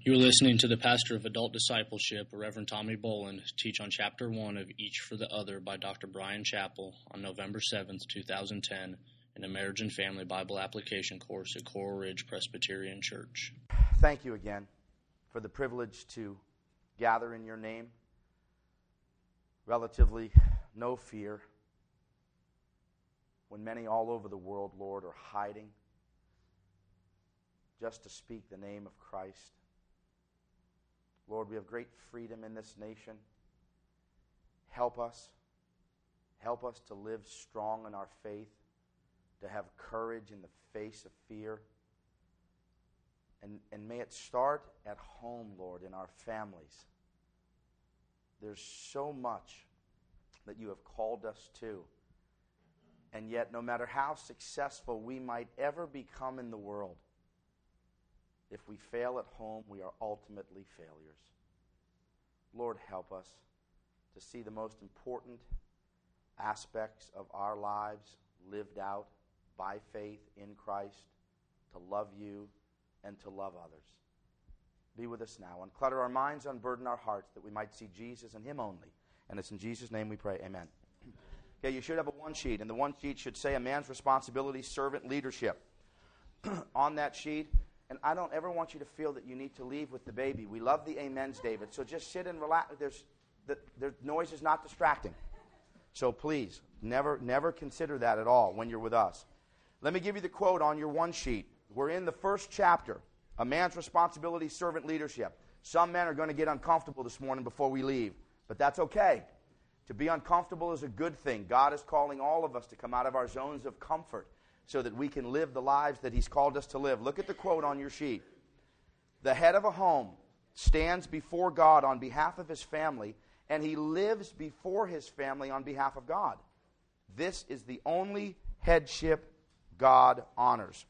You are listening to the pastor of Adult Discipleship, Reverend Tommy Boland, teach on Chapter 1 of Each for the Other by Dr. Brian Chappell on November 7th, 2010, in a Marriage and Family Bible Application course at Coral Ridge Presbyterian Church. Thank you again for the privilege to gather in your name. Relatively no fear when many all over the world, Lord, are hiding just to speak the name of Christ. Lord, we have great freedom in this nation. Help us. Help us to live strong in our faith, to have courage in the face of fear. And may it start at home, Lord, in our families. There's so much that you have called us to. And yet, no matter how successful we might ever become in the world, if we fail at home, we are ultimately failures. Lord, help us to see the most important aspects of our lives lived out by faith in Christ, to love you and to love others. Be with us now. Unclutter our minds, unburden our hearts, that we might see Jesus and Him only. And it's in Jesus' name we pray. Amen. Okay, you should have a one sheet, and the one sheet should say a man's responsibility, servant leadership. On that sheet, and I don't ever want you to feel that you need to leave with the baby. We love the amens, David. So just sit and relax. The noise is not distracting. So please, never consider that at all when you're with us. Let me give you the quote on your one sheet. We're in the first chapter, a man's responsibility, servant leadership. Some men are going to get uncomfortable this morning before we leave, but that's okay. To be uncomfortable is a good thing. God is calling all of us to come out of our zones of comfort so that we can live the lives that He's called us to live. Look at the quote on your sheet. The head of a home stands before God on behalf of his family, and he lives before his family on behalf of God. This is the only headship God honors.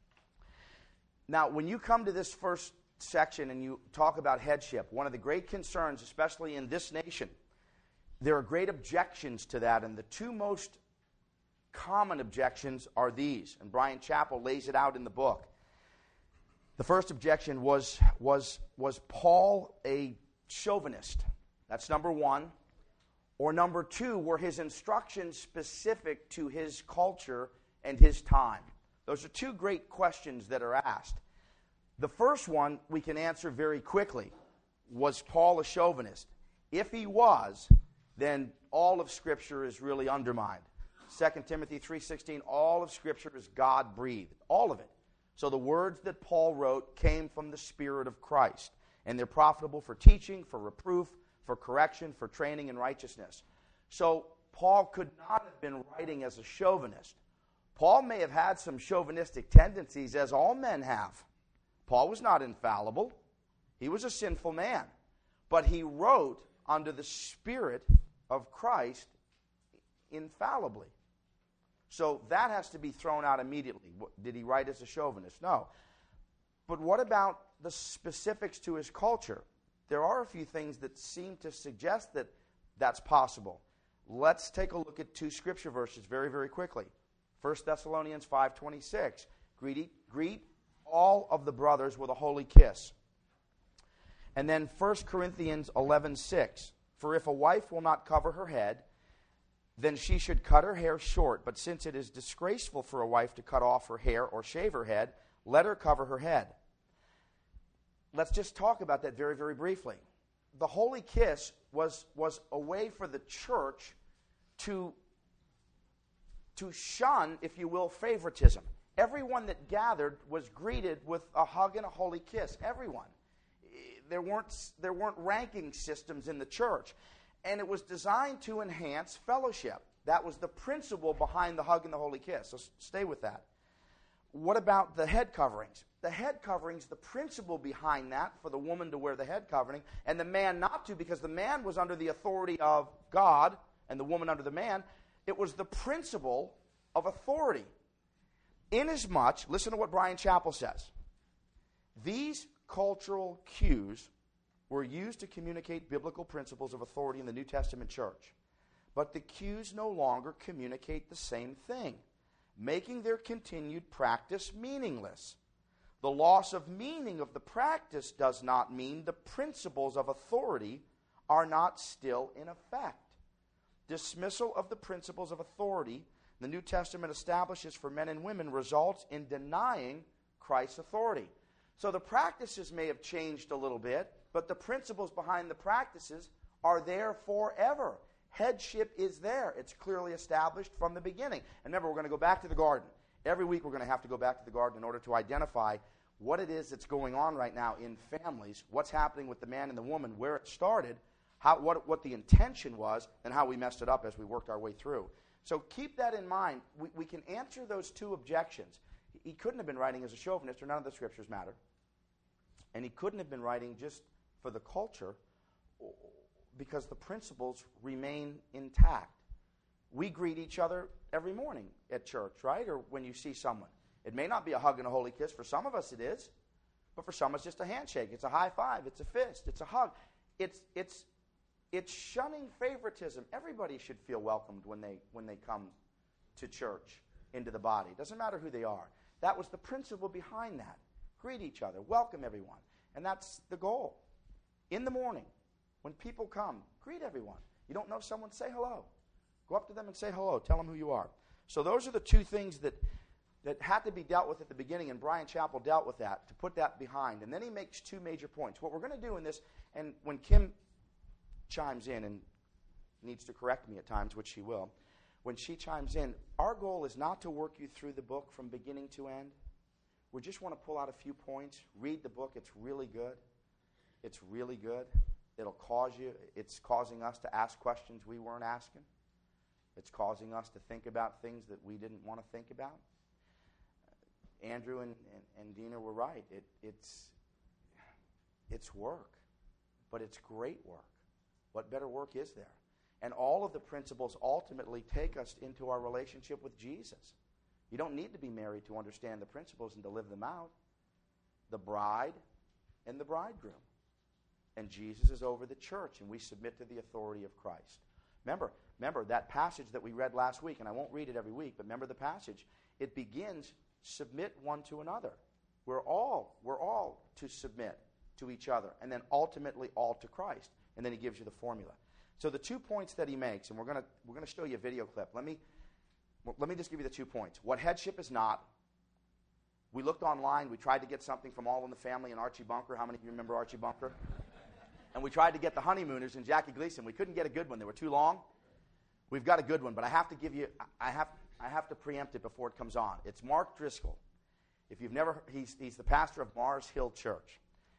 Now, when you come to this first section and you talk about headship, one of the great concerns, especially in this nation, there are great objections to that, and the two most common objections are these, and Brian Chappell lays it out in the book. The first objection was Paul a chauvinist? That's number one. Or number two, were his instructions specific to his culture and his time? Those are two great questions that are asked. The first one we can answer very quickly. Was Paul a chauvinist? If he was, then all of Scripture is really undermined. 2 Timothy 3:16, all of Scripture is God-breathed. All of it. So the words that Paul wrote came from the Spirit of Christ. And they're profitable for teaching, for reproof, for correction, for training in righteousness. So Paul could not have been writing as a chauvinist. Paul may have had some chauvinistic tendencies, as all men have. Paul was not infallible. He was a sinful man. But he wrote under the Spirit of Christ infallibly. So that has to be thrown out immediately. Did he write as a chauvinist? No. But what about the specifics to his culture? There are a few things that seem to suggest that that's possible. Let's take a look at two scripture verses very, very quickly. 1 Thessalonians 5:26. Greet all of the brothers with a holy kiss. And then 1 Corinthians 11:6. For if a wife will not cover her head, then she should cut her hair short. But since it is disgraceful for a wife to cut off her hair or shave her head, let her cover her head. Let's just talk about that very, very briefly. The holy kiss was a way for the church to shun, if you will, favoritism. Everyone that gathered was greeted with a hug and a holy kiss. Everyone. There weren't ranking systems in the church. And it was designed to enhance fellowship. That was the principle behind the hug and the holy kiss. So stay with that. What about the head coverings? The head coverings, the principle behind that, for the woman to wear the head covering, and the man not to, because the man was under the authority of God, and the woman under the man, it was the principle of authority. Inasmuch, listen to what Brian Chappell says, these cultural cues were used to communicate biblical principles of authority in the New Testament church. But the cues no longer communicate the same thing, making their continued practice meaningless. The loss of meaning of the practice does not mean the principles of authority are not still in effect. Dismissal of the principles of authority the New Testament establishes for men and women results in denying Christ's authority. So the practices may have changed a little bit, but the principles behind the practices are there forever. Headship is there. It's clearly established from the beginning. And remember, we're going to go back to the garden. Every week we're going to have to go back to the garden in order to identify what it is that's going on right now in families, what's happening with the man and the woman, where it started, what the intention was, and how we messed it up as we worked our way through. So keep that in mind. We can answer those two objections. He couldn't have been writing as a chauvinist, or none of the scriptures matter. And he couldn't have been writing just for the culture, because the principles remain intact. We greet each other every morning at church, right? Or when you see someone. It may not be a hug and a holy kiss. For some of us it is. But for some it's just a handshake. It's a high five. It's a fist. It's a hug. It's shunning favoritism. Everybody should feel welcomed when they come to church, into the body. It doesn't matter who they are. That was the principle behind that. Greet each other. Welcome everyone. And that's the goal. In the morning, when people come, greet everyone. You don't know someone, say hello. Go up to them and say hello. Tell them who you are. So those are the two things that had to be dealt with at the beginning, and Bryan Chapell dealt with that, to put that behind. And then he makes two major points. What we're going to do in this, and when Kim chimes in and needs to correct me at times, which she will, when she chimes in, our goal is not to work you through the book from beginning to end. We just want to pull out a few points. Read the book. It's really good. It's really good. It's causing us to ask questions we weren't asking. It's causing us to think about things that we didn't want to think about. Andrew and Dina were right. It's work, but it's great work. What better work is there? And all of the principles ultimately take us into our relationship with Jesus. You don't need to be married to understand the principles and to live them out. The bride and the bridegroom. And Jesus is over the church, and we submit to the authority of Christ. Remember that passage that we read last week, and I won't read it every week, but remember the passage. It begins, submit one to another. We're all to submit to each other, and then ultimately all to Christ. And then he gives you the formula. So the 2 points that he makes, and we're going to show you a video clip. Let me just give you the 2 points. What headship is not. We looked online. We tried to get something from All in the Family and Archie Bunker. How many of you remember Archie Bunker? And we tried to get the Honeymooners and Jackie Gleason. We couldn't get a good one. They were too long. We've got a good one, but I have to give you. I have to preempt it before it comes on. It's Mark Driscoll. If you've never, he's the pastor of Mars Hill Church.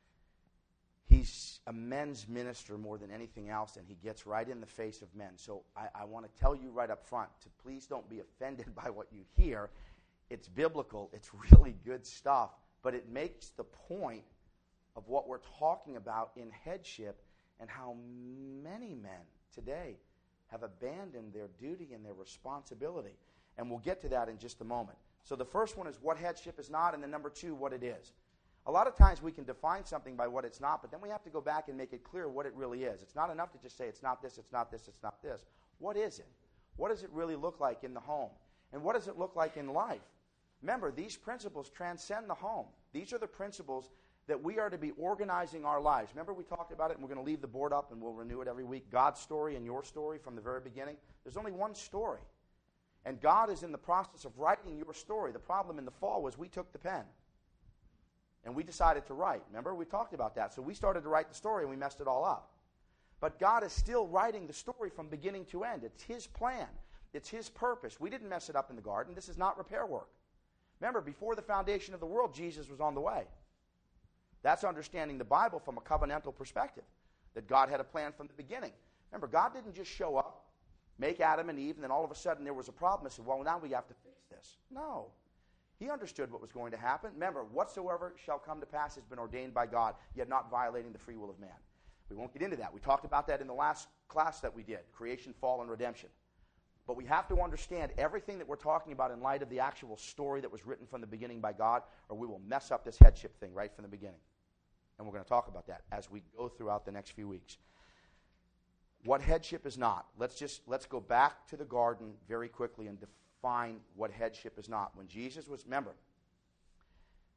He's a men's minister more than anything else, and he gets right in the face of men. So I want to tell you right up front, please don't be offended by what you hear. It's biblical. It's really good stuff, but it makes the point of what we're talking about in headship and how many men today have abandoned their duty and their responsibility. And we'll get to that in just a moment. So the first one is what headship is not, and then number 2, what it is. A lot of times we can define something by what it's not, but then we have to go back and make it clear what it really is. It's not enough to just say it's not this, it's not this, it's not this. What is it? What does it really look like in the home? And what does it look like in life? Remember, these principles transcend the home. These are the principles that we are to be organizing our lives. Remember we talked about it, and we're going to leave the board up, and we'll renew it every week. God's story and your story from the very beginning. There's only one story. And God is in the process of writing your story. The problem in the fall was we took the pen. And we decided to write. Remember, we talked about that. So we started to write the story, and we messed it all up. But God is still writing the story from beginning to end. It's His plan. It's His purpose. We didn't mess it up in the garden. This is not repair work. Remember, before the foundation of the world, Jesus was on the way. That's understanding the Bible from a covenantal perspective, that God had a plan from the beginning. Remember, God didn't just show up, make Adam and Eve, and then all of a sudden there was a problem. He said, well, now we have to fix this. No. He understood what was going to happen. Remember, whatsoever shall come to pass has been ordained by God, yet not violating the free will of man. We won't get into that. We talked about that in the last class that we did, creation, fall, and redemption. But we have to understand everything that we're talking about in light of the actual story that was written from the beginning by God, or we will mess up this headship thing right from the beginning. And we're going to talk about that as we go throughout the next few weeks. What headship is not. Let's go back to the garden very quickly and define what headship is not. When Jesus was, remember,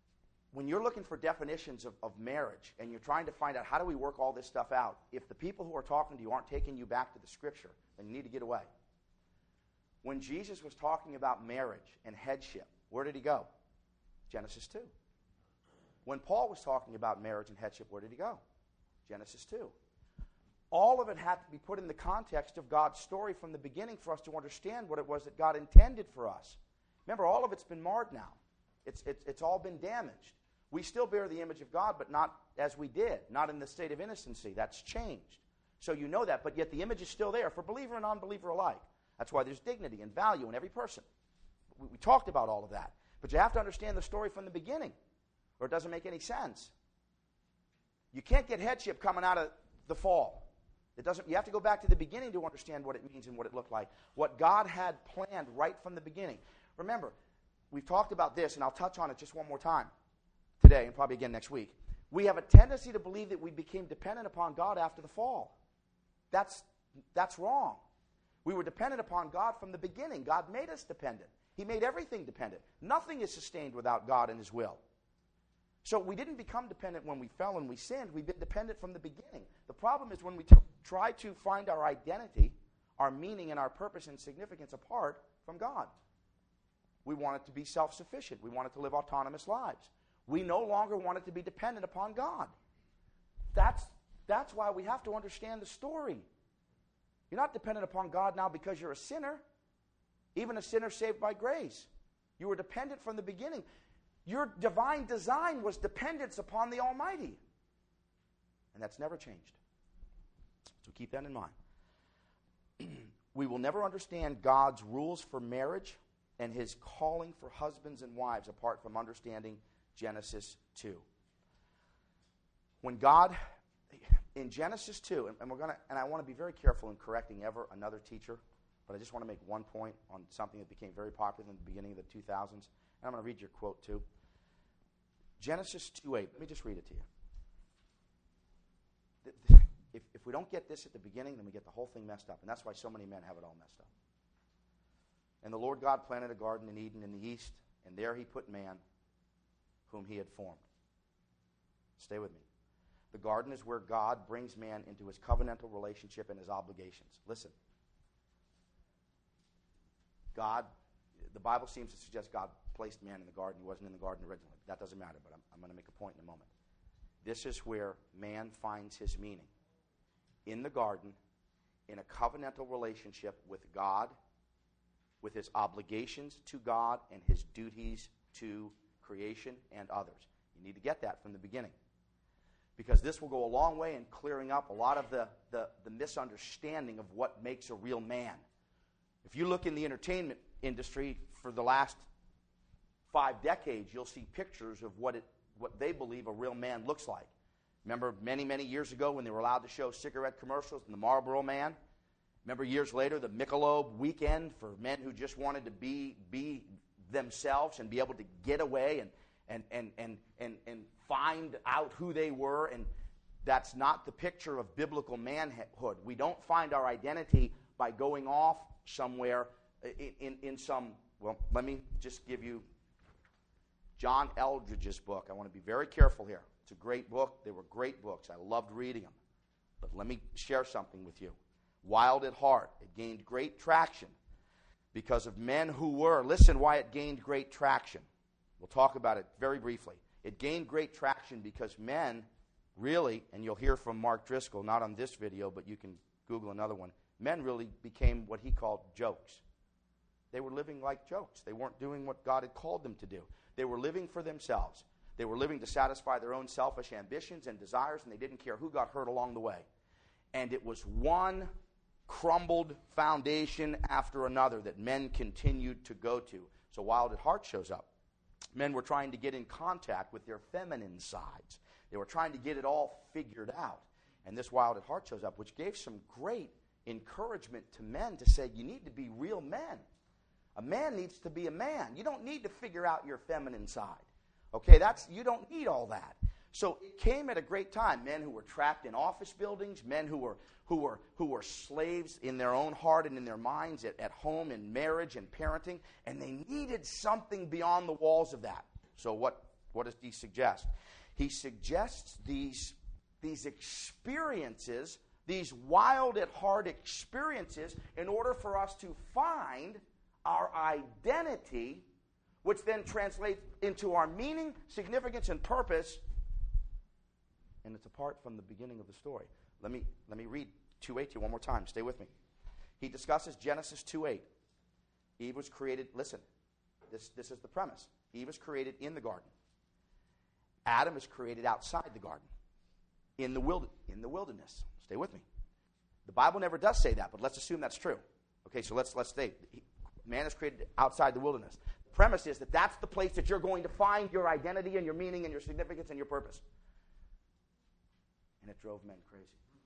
when you're looking for definitions of marriage and you're trying to find out how do we work all this stuff out, if the people who are talking to you aren't taking you back to the Scripture, then you need to get away. When Jesus was talking about marriage and headship, where did he go? Genesis 2. When Paul was talking about marriage and headship, where did he go? Genesis 2. All of it had to be put in the context of God's story from the beginning for us to understand what it was that God intended for us. Remember, all of it's been marred now. It's all been damaged. We still bear the image of God, but not as we did, not in the state of innocency. That's changed. So you know that, but yet the image is still there for believer and unbeliever alike. That's why there's dignity and value in every person. We talked about all of that. But you have to understand the story from the beginning, or it doesn't make any sense. You can't get headship coming out of the fall. You have to go back to the beginning to understand what it means and what it looked like. What God had planned right from the beginning. Remember, we've talked about this, and I'll touch on it just one more time today and probably again next week. We have a tendency to believe that we became dependent upon God after the fall. That's wrong. We were dependent upon God from the beginning. God made us dependent. He made everything dependent. Nothing is sustained without God and His will. So we didn't become dependent when we fell and we sinned. We've been dependent from the beginning. The problem is when we try to find our identity, our meaning, and our purpose and significance apart from God. We want it to be self-sufficient. We want it to live autonomous lives. We no longer want it to be dependent upon God. That's why we have to understand the story. You're not dependent upon God now because you're a sinner, even a sinner saved by grace. You were dependent from the beginning. Your divine design was dependence upon the Almighty. And that's never changed. So keep that in mind. We will never understand God's rules for marriage and His calling for husbands and wives apart from understanding Genesis 2. When God, in Genesis 2, and I want to be very careful in correcting ever another teacher, but I just want to make one point on something that became very popular in the beginning of the 2000s. And I'm going to read your quote too. Genesis 2:8. Let me just read it to you. If we don't get this at the beginning, then we get the whole thing messed up. And that's why so many men have it all messed up. And the Lord God planted a garden in Eden in the east, and there He put man, whom He had formed. Stay with me. The garden is where God brings man into His covenantal relationship and His obligations. Listen. The Bible seems to suggest God placed man in the garden. He wasn't in the garden originally. That doesn't matter, but I'm going to make a point in a moment. This is where man finds his meaning. In the garden, in a covenantal relationship with God, with His obligations to God and His duties to creation and others. You need to get that from the beginning. Because this will go a long way in clearing up a lot of the misunderstanding of what makes a real man. If you look in the entertainment industry for the last 5 decades, you'll see pictures of what they believe a real man looks like. Remember many, many years ago when they were allowed to show cigarette commercials and the Marlboro Man? Remember years later the Michelob weekend for men who just wanted to be themselves and be able to get away and find out who they were? And that's not the picture of biblical manhood. We don't find our identity by going off somewhere in some, well, let me just give you John Eldridge's book. I want to be very careful here. It's a great book. They were great books. I loved reading them. But let me share something with you. Wild at Heart. It gained great traction because of men who were, listen why it gained great traction. We'll talk about it very briefly. It gained great traction because men really, and you'll hear from Mark Driscoll, not on this video, but you can Google another one, men really became what he called jokes. They were living like jokes. They weren't doing what God had called them to do. They were living for themselves. They were living to satisfy their own selfish ambitions and desires, and they didn't care who got hurt along the way. And it was one crumbled foundation after another that men continued to go to. So Wild at Heart shows up. Men were trying to get in contact with their feminine sides. They were trying to get it all figured out. And this Wild at Heart shows up, which gave some great encouragement to men to say, you need to be real men. A man needs to be a man. You don't need to figure out your feminine side. Okay, you don't need all that. So it came at a great time. Men who were trapped in office buildings, men who were slaves in their own heart and in their minds at home in marriage and parenting, and they needed something beyond the walls of that. So what What does he suggest? He suggests these experiences, these wild at heart experiences, in order for us to find our identity, which then translates into our meaning, significance, and purpose. And it's apart from the beginning of the story. Let me read 2:8 to you one more time. Stay with me. He discusses Genesis 2:8. Eve was created, listen, this is the premise. Eve was created in the garden. Adam is created outside the garden, in the wilderness. Stay with me. The Bible never does say that, but let's assume that's true. Okay, so let's stay. Man is created outside the wilderness. The premise is that that's the place that you're going to find your identity and your meaning and your significance and your purpose. And it drove men crazy.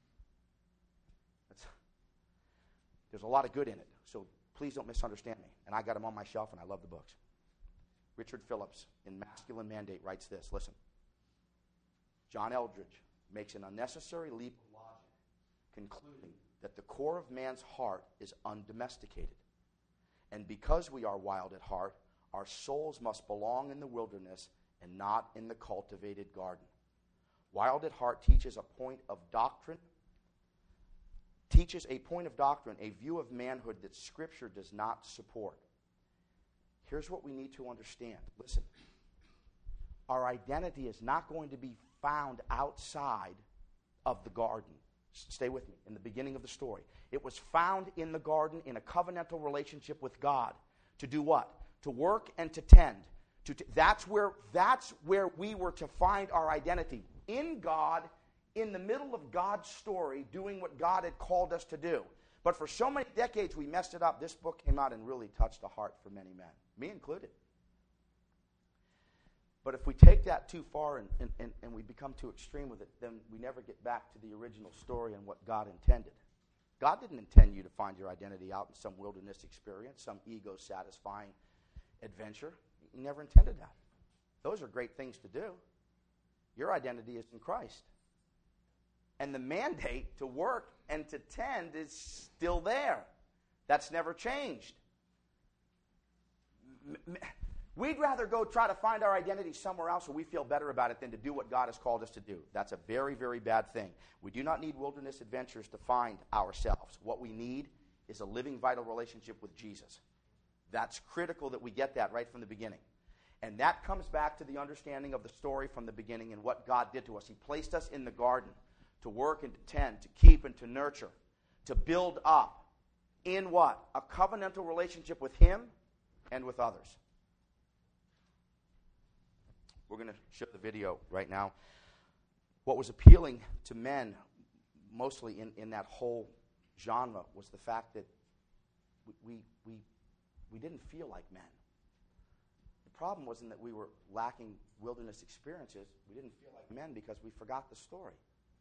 There's a lot of good in it, so please don't misunderstand me. And I got them on my shelf, and I love the books. Richard Phillips, in Masculine Mandate, writes this. Listen. John Eldridge makes an unnecessary leap of logic, concluding that the core of man's heart is undomesticated. And because we are wild at heart, our souls must belong in the wilderness and not in the cultivated garden. Wild at heart teaches a point of doctrine, a view of manhood that Scripture does not support. Here's what we need to understand. Listen. Our identity is not going to be found outside of the garden. Stay with me. In the beginning of the story, it was found in the garden in a covenantal relationship with God. To do what? To work and to tend. That's where we were to find our identity. In God, in the middle of God's story, doing what God had called us to do. But for so many decades, we messed it up. This book came out and really touched the heart for many men, me included. But if we take that too far and we become too extreme with it, then we never get back to the original story and what God intended. God didn't intend you to find your identity out in some wilderness experience, some ego-satisfying adventure. He never intended that. Those are great things to do. Your identity is in Christ. And the mandate to work and to tend is still there. That's never changed. We'd rather go try to find our identity somewhere else where we feel better about it than to do what God has called us to do. That's a very, very bad thing. We do not need wilderness adventures to find ourselves. What we need is a living, vital relationship with Jesus. That's critical that we get that right from the beginning. And that comes back to the understanding of the story from the beginning and what God did to us. He placed us in the garden to work and to tend, to keep and to nurture, to build up in what? A covenantal relationship with Him and with others. We're going to show the video right now. What was appealing to men, mostly in that whole genre, was the fact that we didn't feel like men. The problem wasn't that we were lacking wilderness experiences. We didn't feel like men because we forgot the story.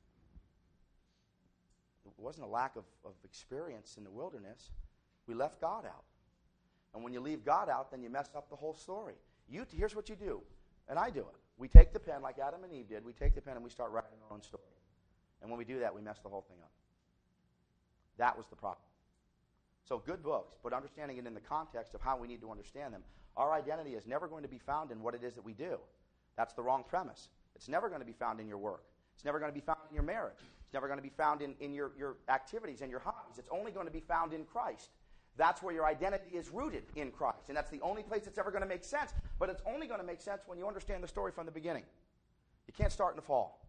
It wasn't a lack of experience in the wilderness. We left God out. And when you leave God out, then you mess up the whole story. Here's what you do. And I do it. We take the pen like Adam and Eve did. We take the pen and we start writing our own story. And when we do that, we mess the whole thing up. That was the problem. So good books, but understanding it in the context of how we need to understand them. Our identity is never going to be found in what it is that we do. That's the wrong premise. It's never going to be found in your work. It's never going to be found in your marriage. It's never going to be found in your activities and your hobbies. It's only going to be found in Christ. That's where your identity is rooted in Christ. And that's the only place it's ever going to make sense. But it's only going to make sense when you understand the story from the beginning. You can't start in the fall.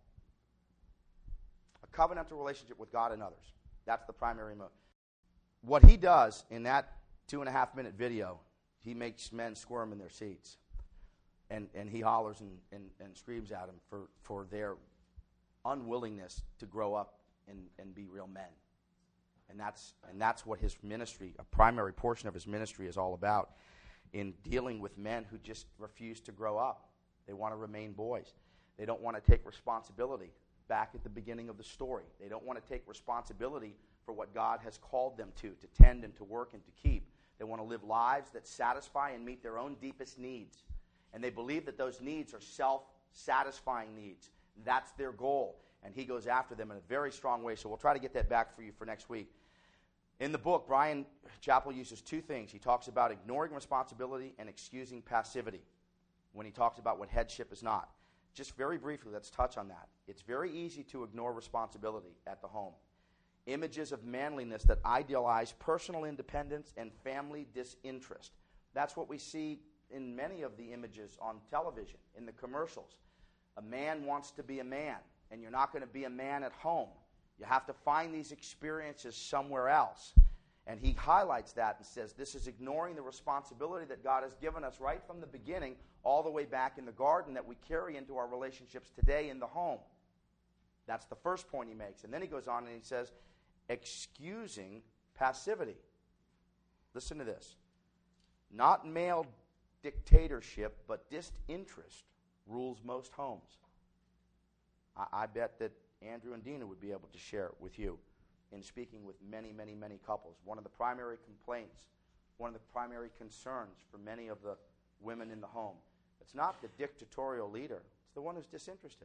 A covenantal relationship with God and others. That's the primary motive. What he does in that 2.5-minute video, he makes men squirm in their seats. And he hollers and screams at them for their unwillingness to grow up and be real men. And that's what his ministry, a primary portion of his ministry, is all about, in dealing with men who just refuse to grow up. They want to remain boys. They don't want to take responsibility back at the beginning of the story. They don't want to take responsibility for what God has called them to tend and to work and to keep. They want to live lives that satisfy and meet their own deepest needs. And they believe that those needs are self-satisfying needs. That's their goal. And he goes after them in a very strong way. So we'll try to get that back for you for next week. In the book, Bryan Chapell uses two things. He talks about ignoring responsibility and excusing passivity. when he talks about what headship is not. Just very briefly, let's touch on that. It's very easy to ignore responsibility at the home. Images of manliness that idealize personal independence and family disinterest. That's what we see in many of the images on television, in the commercials. A man wants to be a man, and you're not going to be a man at home. You have to find these experiences somewhere else. And he highlights that and says this is ignoring the responsibility that God has given us right from the beginning all the way back in the garden that we carry into our relationships today in the home. That's the first point he makes. And then he goes on and he says, excusing passivity. Listen to this. Not male dictatorship, but disinterest rules most homes. I bet that Andrew and Dina would be able to share it with you in speaking with many, many, many couples. One of the primary complaints, one of the primary concerns for many of the women in the home, it's not the dictatorial leader, it's the one who's disinterested.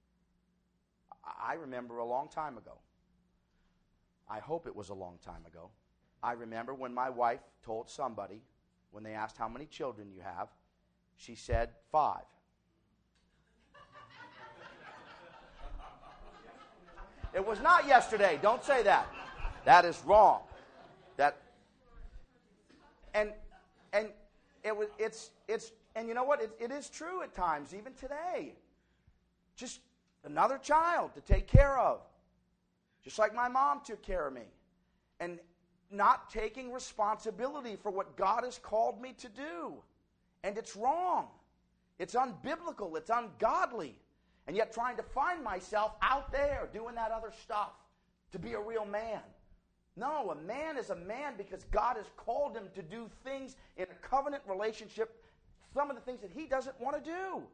I remember a long time ago, I hope it was a long time ago, I remember when my wife told somebody, when they asked how many children you have, she said 5. It was not yesterday. Don't say that. That is wrong. And you know what? It is true at times, even today. Just another child to take care of. Just like my mom took care of me. And not taking responsibility for what God has called me to do. And it's wrong. It's unbiblical. It's ungodly. And yet trying to find myself out there doing that other stuff to be a real man. No, a man is a man because God has called him to do things in a covenant relationship, some of the things that he doesn't want to do.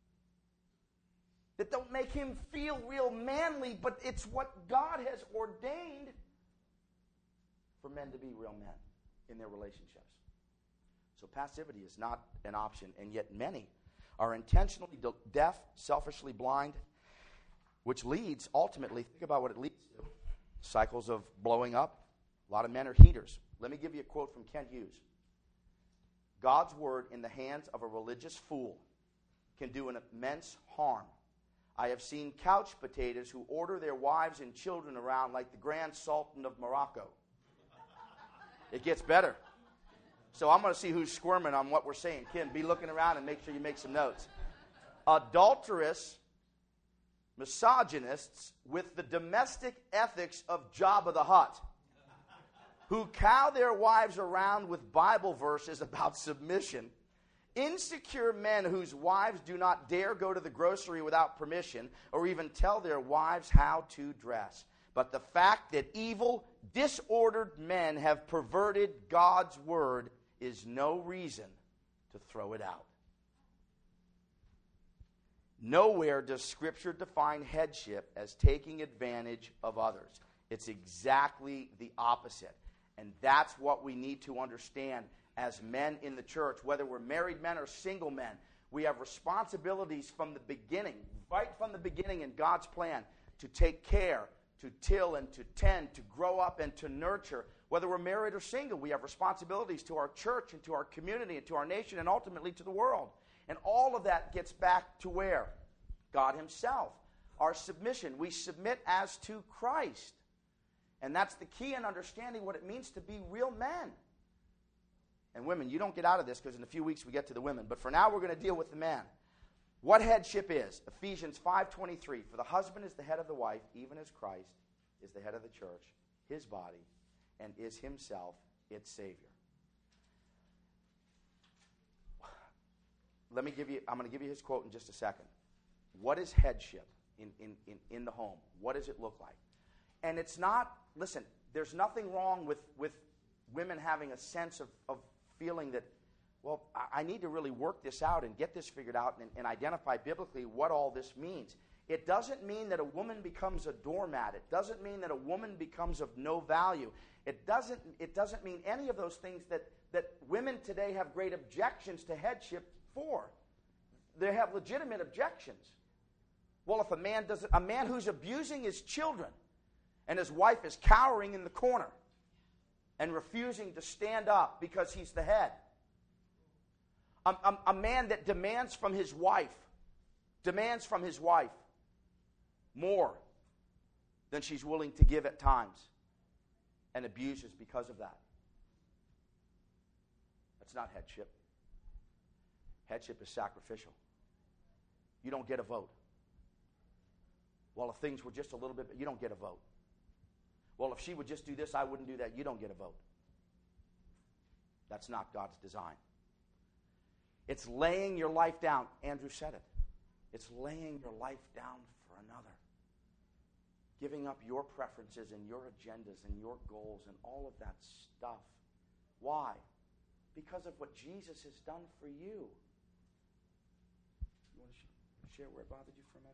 That don't make him feel real manly, but it's what God has ordained for men to be real men in their relationships. So passivity is not an option, and yet many are intentionally deaf, selfishly blind, which leads, ultimately, think about what it leads to. Cycles of blowing up. A lot of men are heaters. Let me give you a quote from Kent Hughes. God's word in the hands of a religious fool can do an immense harm. I have seen couch potatoes who order their wives and children around like the Grand Sultan of Morocco. It gets better. So I'm going to see who's squirming on what we're saying. Kim, be looking around and make sure you make some notes. Adulterous misogynists with the domestic ethics of Jabba the Hutt, who cow their wives around with Bible verses about submission. Insecure men whose wives do not dare go to the grocery without permission or even tell their wives how to dress. But the fact that evil, disordered men have perverted God's word is no reason to throw it out. Nowhere does Scripture define headship as taking advantage of others. It's exactly the opposite. And that's what we need to understand as men in the church, whether we're married men or single men. We have responsibilities from the beginning, right from the beginning in God's plan, to take care, to till and to tend, to grow up and to nurture. Whether we're married or single, we have responsibilities to our church and to our community and to our nation and ultimately to the world. And all of that gets back to where? God himself. Our submission. We submit as to Christ. And that's the key in understanding what it means to be real men. And women, you don't get out of this because in a few weeks we get to the women. But for now we're going to deal with the man. What headship is? Ephesians 5:23. For the husband is the head of the wife, even as Christ is the head of the church, his body, and is himself its Savior. I'm going to give you his quote in just a second. What is headship in the home? What does it look like? And it's not, listen, there's nothing wrong with women having a sense of feeling that, well, I need to really work this out and get this figured out and identify biblically what all this means. It doesn't mean that a woman becomes a doormat. It doesn't mean that a woman becomes of no value. It doesn't mean any of those things that women today have great objections to headship for. They have legitimate objections. Well, if a man who's abusing his children and his wife is cowering in the corner and refusing to stand up because he's the head. A man that demands from his wife more than she's willing to give at times, and abuses because of that. That's not headship. Headship is sacrificial. You don't get a vote. Well, if things were just a little bit, you don't get a vote. Well, if she would just do this, I wouldn't do that. You don't get a vote. That's not God's design. It's laying your life down. Andrew said it. It's laying your life down for another. Giving up your preferences and your agendas and your goals and all of that stuff. Why? Because of what Jesus has done for you. You want to share where it bothered you for a minute?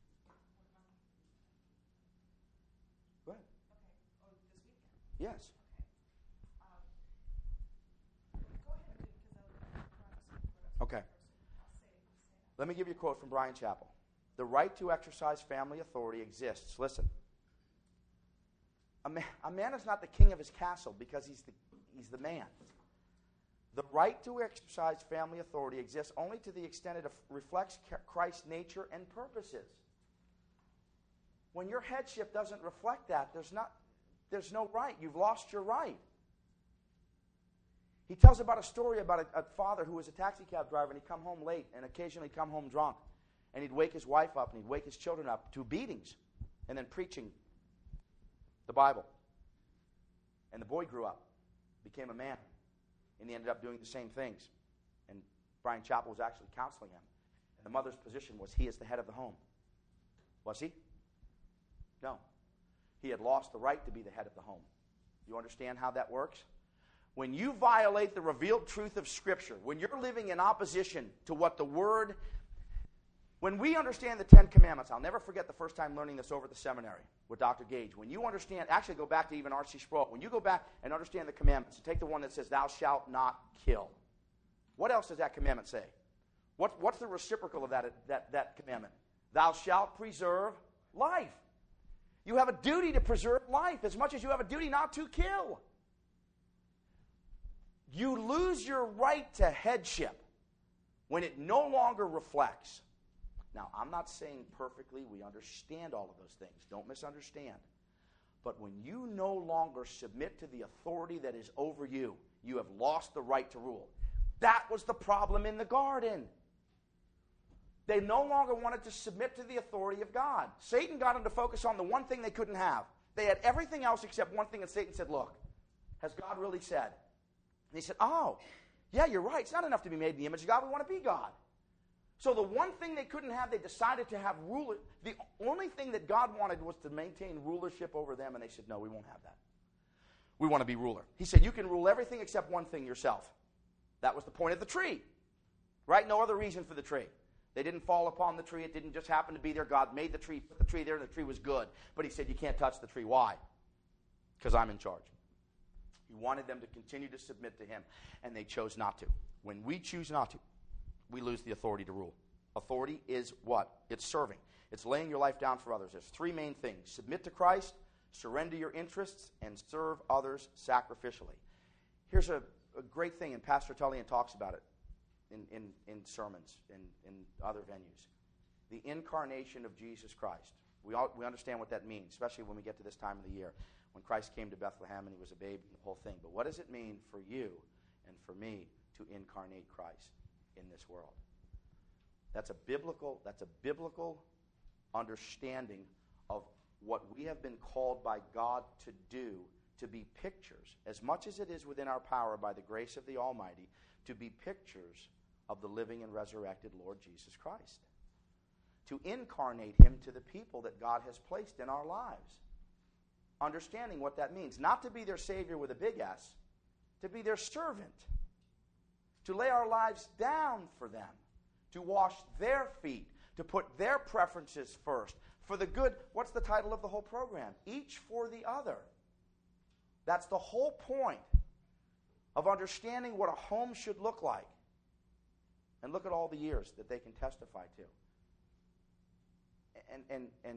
Go ahead. Okay. Oh, this weekend? Yes. Okay. Let me give you a quote from Bryan Chapell. The right to exercise family authority exists. Listen. A man is not the king of his castle because he's the man. The right to exercise family authority exists only to the extent it reflects Christ's nature and purposes. When your headship doesn't reflect that, there's no right. You've lost your right. He tells about a story about a father who was a taxi cab driver, and he'd come home late and occasionally come home drunk. And he'd wake his wife up and he'd wake his children up to beatings and then preaching the Bible. And the boy grew up, became a man, and he ended up doing the same things. And Bryan Chapell was actually counseling him. And the mother's position was he is the head of the home. Was he? No. He had lost the right to be the head of the home. You understand how that works? When you violate the revealed truth of Scripture, when you're living in opposition to what the Word... When we understand the Ten Commandments, I'll never forget the first time learning this over at the seminary with Dr. Gage. When you understand, actually go back to even R.C. Sproul, when you go back and understand the commandments, take the one that says, thou shalt not kill. What else does that commandment say? What's the reciprocal of that commandment? Thou shalt preserve life. You have a duty to preserve life as much as you have a duty not to kill. You lose your right to headship when it no longer reflects. Now, I'm not saying perfectly we understand all of those things. Don't misunderstand. But when you no longer submit to the authority that is over you, you have lost the right to rule. That was the problem in the garden. They no longer wanted to submit to the authority of God. Satan got them to focus on the one thing they couldn't have. They had everything else except one thing, and Satan said, look, has God really said? And he said, oh, yeah, you're right. It's not enough to be made in the image of God. We want to be God. So the one thing they couldn't have, they decided to have ruler. The only thing that God wanted was to maintain rulership over them, and they said, no, we won't have that. We want to be ruler. He said, you can rule everything except one thing, yourself. That was the point of the tree, right? No other reason for the tree. They didn't fall upon the tree. It didn't just happen to be there. God made the tree, put the tree there, and the tree was good. But he said, you can't touch the tree. Why? Because I'm in charge. He wanted them to continue to submit to him, and they chose not to. When we choose not to, we lose the authority to rule. Authority is what? It's serving. It's laying your life down for others. There's three main things. Submit to Christ, surrender your interests, and serve others sacrificially. Here's a great thing, and Pastor Tullian talks about it in sermons, in other venues. The incarnation of Jesus Christ. We understand what that means, especially when we get to this time of the year, when Christ came to Bethlehem and he was a baby and the whole thing. But what does it mean for you and for me to incarnate Christ in this world? That's a biblical understanding of what we have been called by God to do, to be pictures, as much as it is within our power by the grace of the Almighty, to be pictures of the living and resurrected Lord Jesus Christ. To incarnate him to the people that God has placed in our lives. Understanding what that means. Not to be their Savior with a big S, to be their servant. To lay our lives down for them. To wash their feet. To put their preferences first. For the good, what's the title of the whole program? Each for the other. That's the whole point of understanding what a home should look like. And look at all the years that they can testify to. And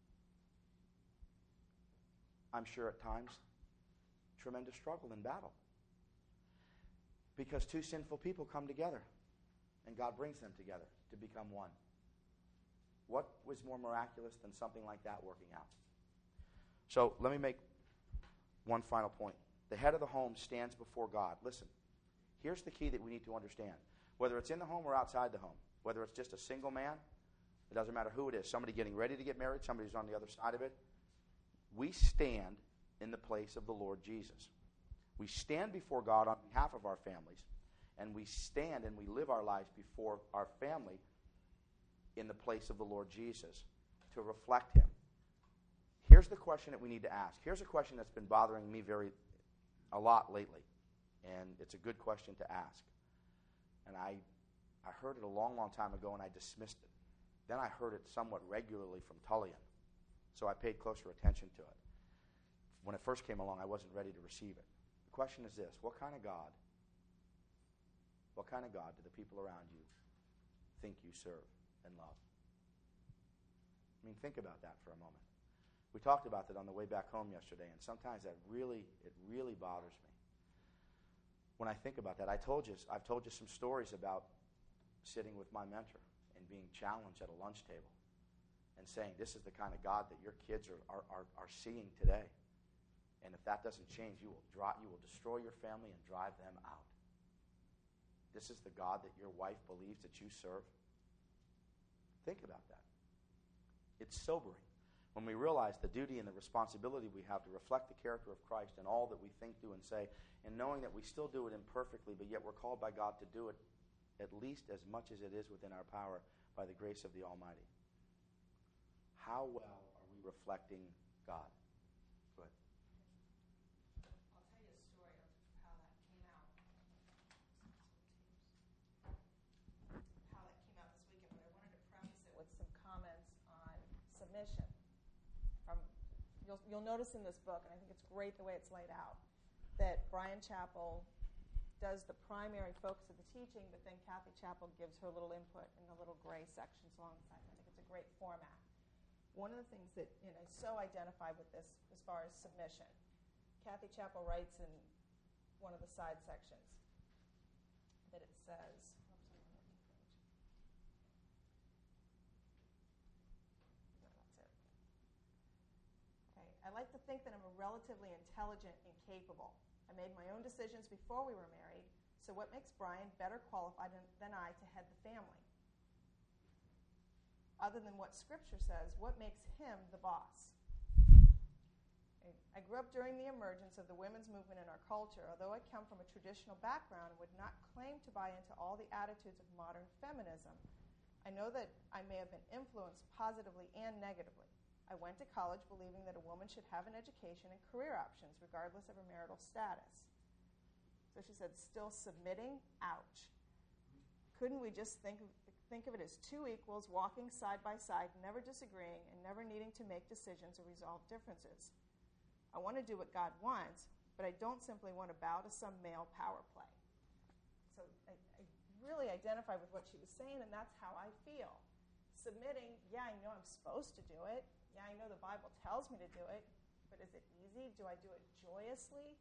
I'm sure at times, tremendous struggle and battle. Because two sinful people come together. and God brings them together to become one. What was more miraculous than something like that working out? So let me make one final point. The head of the home stands before God. Listen, here's the key that we need to understand. Whether it's in the home or outside the home, whether it's just a single man, it doesn't matter who it is, somebody getting ready to get married, somebody who's on the other side of it, we stand in the place of the Lord Jesus. We stand before God on behalf of our families, and we stand and we live our lives before our family in the place of the Lord Jesus to reflect Him. Here's the question that we need to ask. Here's a question that's been bothering me a lot lately, and it's a good question to ask. And I heard it a long, long time ago, and I dismissed it. Then I heard it somewhat regularly from Tullian, so I paid closer attention to it. When it first came along, I wasn't ready to receive it. The question is this: what kind of God do the people around you think you serve and love? I mean, think about that for a moment. We talked about that on the way back home yesterday, and sometimes it really bothers me. When I think about that, I've told you some stories about sitting with my mentor and being challenged at a lunch table and saying, this is the kind of God that your kids are seeing today. And if that doesn't change, you will destroy your family and drive them out. This is the God that your wife believes that you serve. Think about that. It's sobering when we realize the duty and the responsibility we have to reflect the character of Christ in all that we think, do, and say, and knowing that we still do it imperfectly, but yet we're called by God to do it at least as much as it is within our power by the grace of the Almighty. How well are we reflecting God? Go ahead. I'll tell you a story of how that came out. How that came out this weekend, but I wanted to preface it with some comments on submission. You'll notice in this book, and I think it's great the way it's laid out, that Bryan Chapell does the primary focus of the teaching, but then Kathy Chapell gives her little input in the little gray sections alongside. I think it's a great format. One of the things that I so identify with this as far as submission, Kathy Chapell writes in one of the side sections that it says, I like to think that I'm relatively intelligent and capable. I made my own decisions before we were married, so what makes Bryan better qualified than I to head the family? Other than what Scripture says, what makes him the boss? I grew up during the emergence of the women's movement in our culture. Although I come from a traditional background and would not claim to buy into all the attitudes of modern feminism, I know that I may have been influenced positively and negatively. I went to college believing that a woman should have an education and career options regardless of her marital status. So she said, still submitting? Ouch. Couldn't we just think of it as two equals walking side by side, never disagreeing and never needing to make decisions or resolve differences? I want to do what God wants, but I don't simply want to bow to some male power play. So I really identify with what she was saying, and that's how I feel. Submitting, yeah, I know I'm supposed to do it. Yeah, I know the Bible tells me to do it, but is it easy? Do I do it joyously?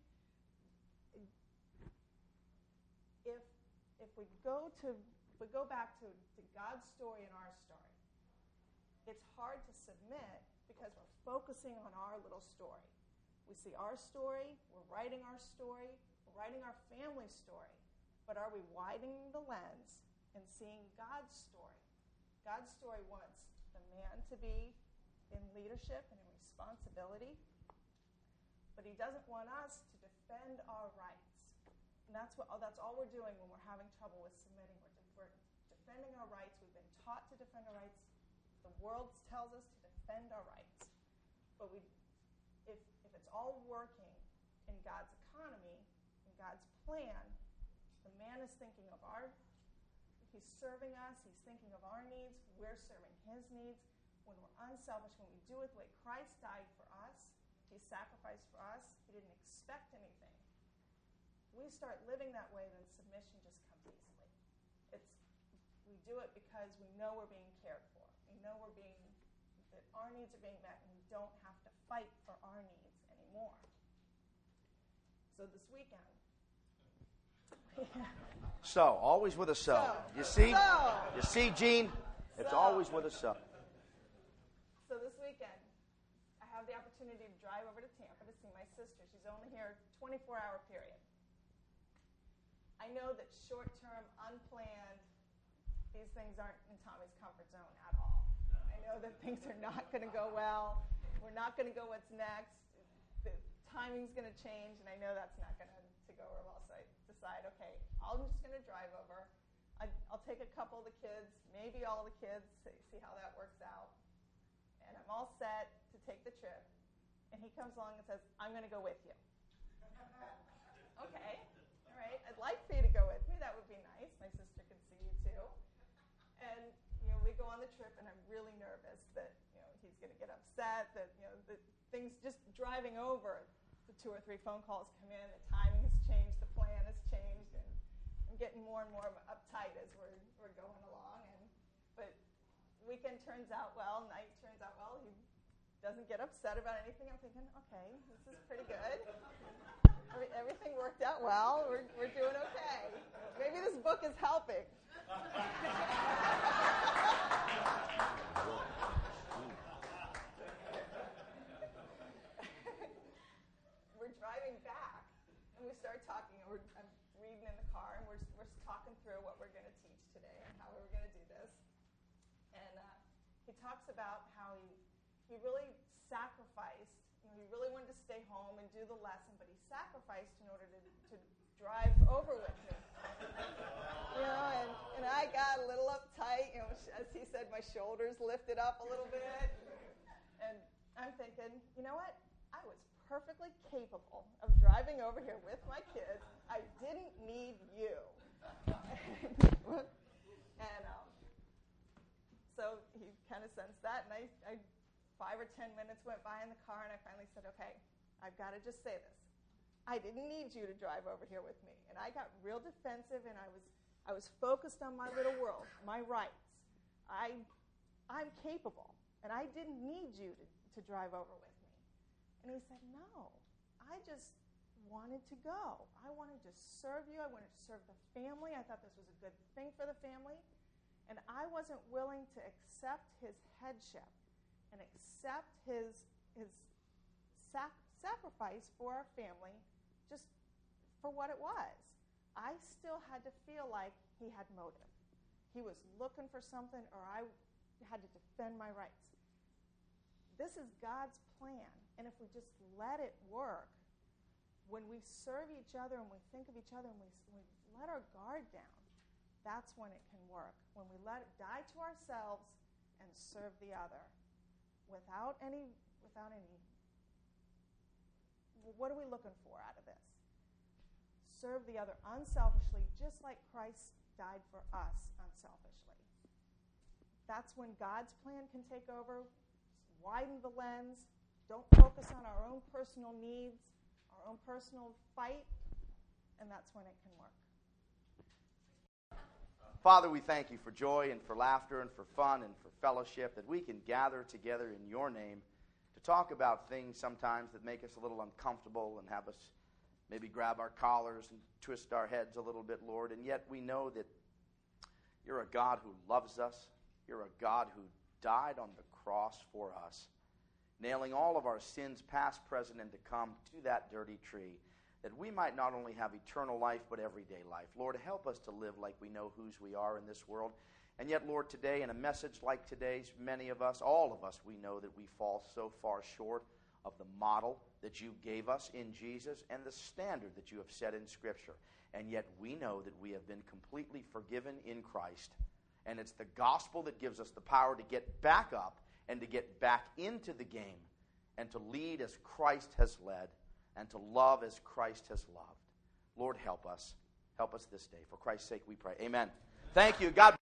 If we go back to God's story and our story, it's hard to submit because we're focusing on our little story. We see our story, we're writing our story, we're writing our family story, but are we widening the lens and seeing God's story? God's story wants the man to be in leadership and in responsibility, but he doesn't want us to defend our rights. And that's all we're doing when we're having trouble with submitting. We're defending our rights. We've been taught to defend our rights. The world tells us to defend our rights. But if it's all working in God's economy, in God's plan, the man is thinking of he's serving us, he's thinking of our needs, we're serving his needs. When we're unselfish, when we do it the way Christ died for us, he sacrificed for us, he didn't expect anything. We start living that way, then submission just comes easily. We do it because we know we're being cared for. We know that our needs are being met, and we don't have to fight for our needs anymore. So this weekend, So, always with a so. You see? You see, Gene? It's always with a so. So this weekend, I have the opportunity to drive over to Tampa to see my sister. She's only here a 24-hour period. I know that short-term, unplanned, these things aren't in Tommy's comfort zone at all. I know that things are not going to go well. We're not going to go what's next. The timing's going to change, and I know that's not going to go over well. So I decide, okay, I'm just going to drive over. I'll take a couple of the kids, maybe all the kids, see how that works out. And I'm all set to take the trip. And he comes along and says, I'm going to go with you. Okay, all right. I'd like for you to go with me. That would be nice. My sister can see you too. And, we go on the trip, and I'm really nervous that, he's going to get upset, that, the things just driving over, the 2 or 3 phone calls come in, the timing has changed, the plan has changed, and I'm getting more and more uptight as we're going along. But weekend turns out well, night turns out well. He doesn't get upset about anything. I'm thinking, okay, this is pretty good. Everything worked out well. We're doing okay. Maybe this book is helping. We're driving back, and we start talking. I'm reading in the car, and we're talking through what we're going to teach today and how we're going to do this. And he talks about how he really sacrificed. He really wanted to stay home and do the lesson, but he sacrificed in order to drive over with me. And I got a little uptight. As he said, my shoulders lifted up a little bit. And I'm thinking, you know what? I was perfectly capable of driving over here with my kids. I didn't need you. And so he kind of sensed that, and I 5 or 10 minutes went by in the car, and I finally said, okay, I've got to just say this. I didn't need you to drive over here with me. And I got real defensive, and I was focused on my little world, my rights. I'm capable, and I didn't need you to drive over with me. And he said, no, I just wanted to go. I wanted to serve you. I wanted to serve the family. I thought this was a good thing for the family. And I wasn't willing to accept his headship and accept his sacrifice for our family just for what it was. I still had to feel like he had motive. He was looking for something, or I had to defend my rights. This is God's plan, and if we just let it work, when we serve each other and we think of each other and we let our guard down, that's when it can work. When we let it die to ourselves and serve the other. Without any, what are we looking for out of this? Serve the other unselfishly, just like Christ died for us unselfishly. That's when God's plan can take over. Widen the lens. Don't focus on our own personal needs, our own personal fight, and that's when it can work. Father, we thank you for joy and for laughter and for fun and for fellowship, that we can gather together in your name to talk about things sometimes that make us a little uncomfortable and have us maybe grab our collars and twist our heads a little bit, Lord. And yet we know that you're a God who loves us. You're a God who died on the cross for us, nailing all of our sins, past, present, and to come, to that dirty tree, that we might not only have eternal life, but everyday life. Lord, help us to live like we know whose we are in this world. And yet, Lord, today, in a message like today's, many of us, all of us, we know that we fall so far short of the model that you gave us in Jesus and the standard that you have set in Scripture. And yet we know that we have been completely forgiven in Christ. And it's the gospel that gives us the power to get back up and to get back into the game and to lead as Christ has led and to love as Christ has loved. Lord, help us. Help us this day. For Christ's sake we pray. Amen. Thank you. God